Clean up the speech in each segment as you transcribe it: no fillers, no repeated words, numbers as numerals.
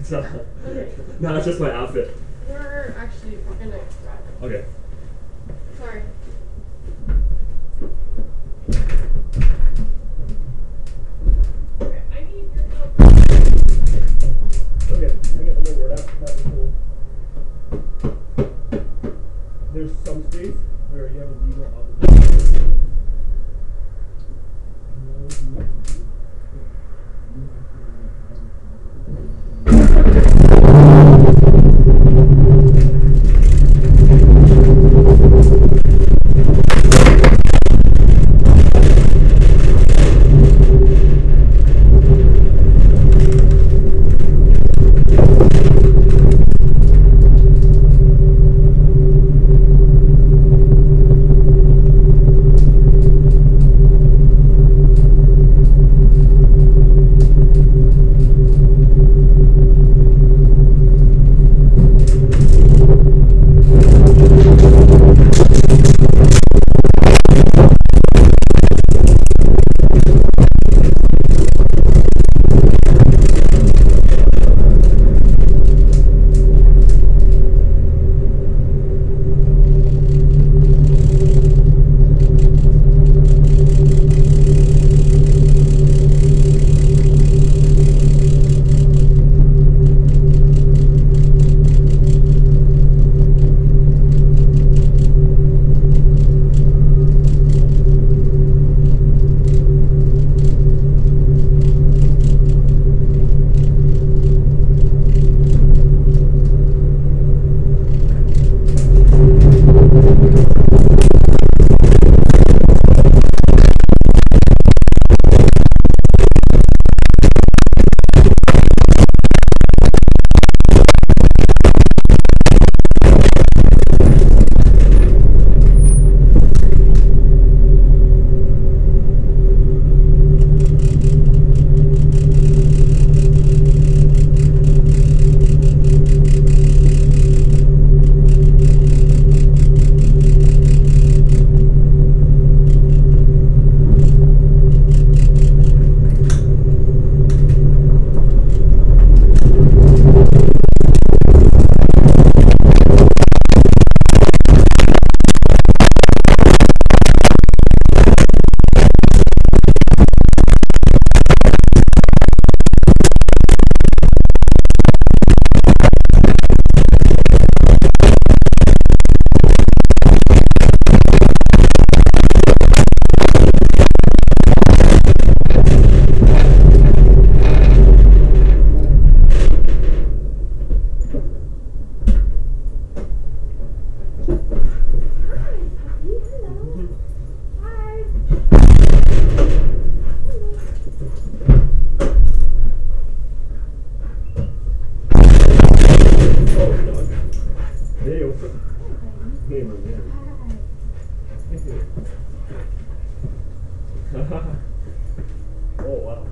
It's not. Okay. No, it's just my outfit. We're gonna grab it. Okay. Sorry. Okay, I need your help. Okay, I get one more word out. That was cool. There's some space where you have a legal obligation. Oh, wow.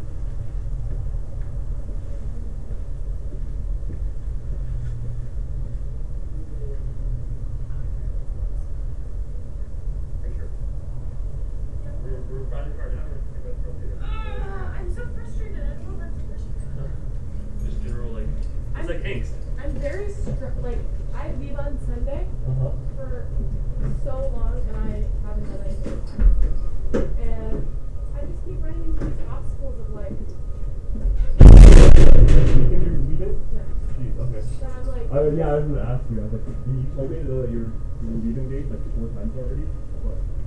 We're riding car now. I'm so frustrated. I don't know what to push. Just general, like, it's like angst. I'm very like, I leave on Sunday for so long and I haven't done anything. And I just keep running into these obstacles of like. You think you're leaving? Yeah. Jeez, okay. That I'm like. Yeah, I was gonna ask you. I was like, you told me that your leaving date like 4 times already. What?